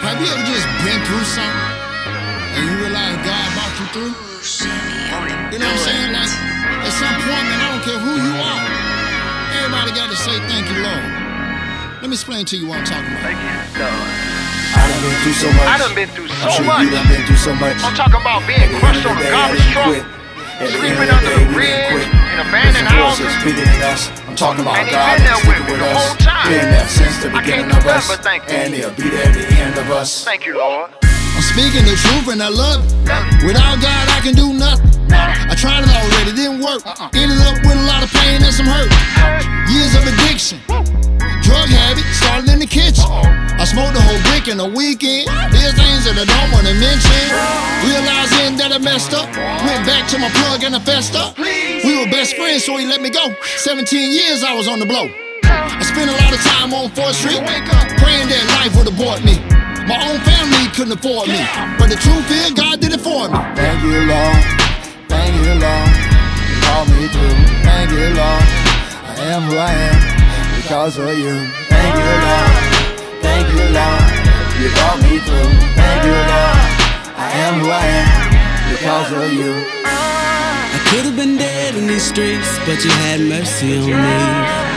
Have you ever just been through something and you realize God brought you through? You know what I'm saying? Like, at some point, man, I don't care who you are. Everybody got to say thank you, Lord. Let me explain to you what I'm talking about. Thank you, Lord. I done been through so much. I done been through so I'm sure much. You done been through so much. I'm talking about being crushed on a garbage truck, sleeping under the bridge, in abandoned houses. Bigger than us. I'm talking about And he God been there sticking with me with the us. whole time. Been there since the I beginning can't of do us. nothing but thank you. And he'll be there at the end of us. Thank you, Lord. I'm speaking the truth and I love it. Without God, I can do nothing. I tried it already, didn't work. Ended up with a lot of pain and some hurt. Years of addiction, drug habit, started in the kitchen. I smoked the whole brick in a weekend. There's things that I don't wanna mention. Realizing that I messed up, went back to my plug and I fessed up. We were best friends, so he let me go. 17 years I was on the blow. I spent a lot of time on 4th Street, praying that life would abort me. My own family couldn't afford me, but the truth is, God did it for me. Thank you, Lord. Thank you, Lord. You brought me through. Thank you, Lord. I am who I am because of you. Thank you, Lord. Thank you, Lord. You brought me through. Thank you, Lord. I am who I am because of you. I could have been dead in these streets, but you had mercy on me.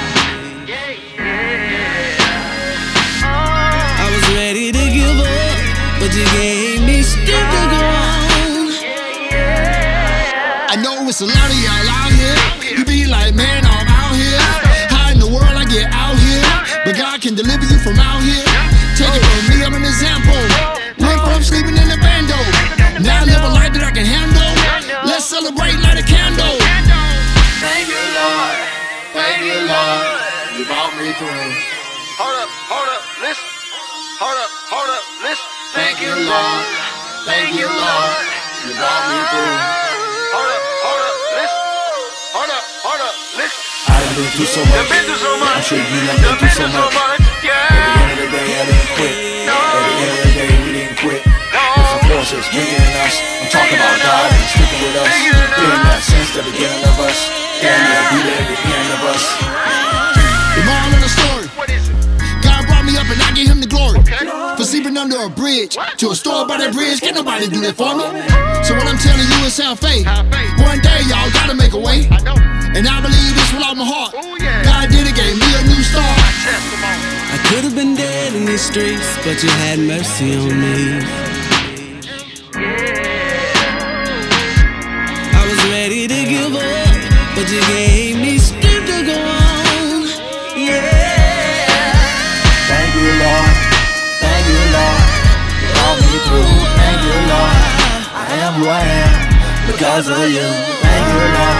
I was ready to give up, but you gave me strength to go on. I know it's a lot of y'all out here. You be like, man, I'm out here. How in the world I get out here? But God can deliver you from out here. Take it from me, I'm an example. Went from sleeping in the bando. Now I live a life that I can handle. Let's celebrate, light a candle. Thank you, Lord. Thank you, Lord. You brought me through. Hold up, listen. Hold up, listen. Thank you, Lord. Thank you, Lord. You brought me through. Hold up, listen. Hold up, listen. I done been through so much. Been through so much. I'm sure you done been through so much. Yeah. At the end of the day, I didn't quit. At the end of the day, we didn't quit. There's some forces bigger than us. I'm talking about God and sticking with us. Been there since the beginning of us. And he'll be there at the end of us. The moral of the story. What is it? God brought me up and I give him the glory. Okay. For sleeping under a bridge, to a store by that bridge, can't nobody do that for me. So what I'm telling you is have faith. One day y'all gotta make a way. I know. And I believe this with all my heart. Oh, yeah. God did it, gave me a new start. Testimony. I could have been dead in these streets, but you had mercy on me. I was ready to give up, but you gave me strength to go on. Yeah. Thank you, Lord. Thank you, Lord. You brought me through. Thank you, Lord. I am who I am because of you. Thank you, Lord.